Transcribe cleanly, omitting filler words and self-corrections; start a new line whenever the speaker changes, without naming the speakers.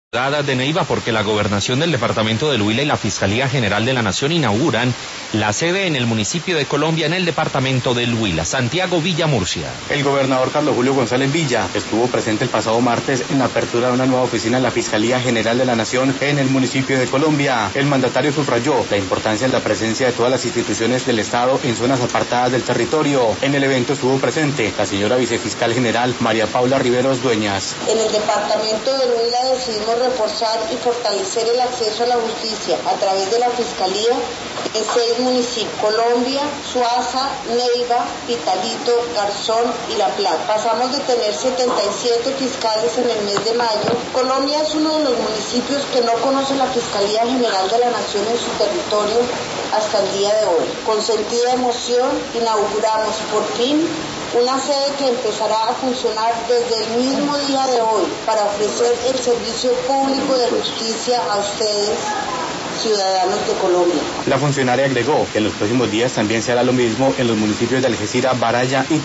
De Neiva, porque la Gobernación del Departamento del Huila y la Fiscalía General de la Nación inauguran la sede en el municipio de Colombia, en el departamento del Huila. Santiago Villa, Murcia.
El gobernador Carlos Julio González Villa estuvo presente el pasado martes en la apertura de una nueva oficina en la Fiscalía General de la Nación en el municipio de Colombia. El mandatario subrayó la importancia de la presencia de todas las instituciones del Estado en zonas apartadas del territorio. En el evento estuvo presente la señora vicefiscal general María Paula Riveros Dueñas.
En el departamento del Huila decidimos reforzar y fortalecer el acceso a la justicia a través de la Fiscalía en 6 municipios: Colombia, Suaza, Neiva, Pitalito, Garzón y La Plata. Pasamos de tener 77 fiscales en el mes de mayo. Colombia es uno de los municipios que no conoce la Fiscalía General de la Nación en su territorio hasta el día de hoy. Con sentida emoción inauguramos por fin una sede que empezará a funcionar desde el mismo día de hoy para ofrecer el servicio público de justicia a ustedes, ciudadanos de Colombia.
La funcionaria agregó que en los próximos días también se hará lo mismo en los municipios de Algeciras, Baraya y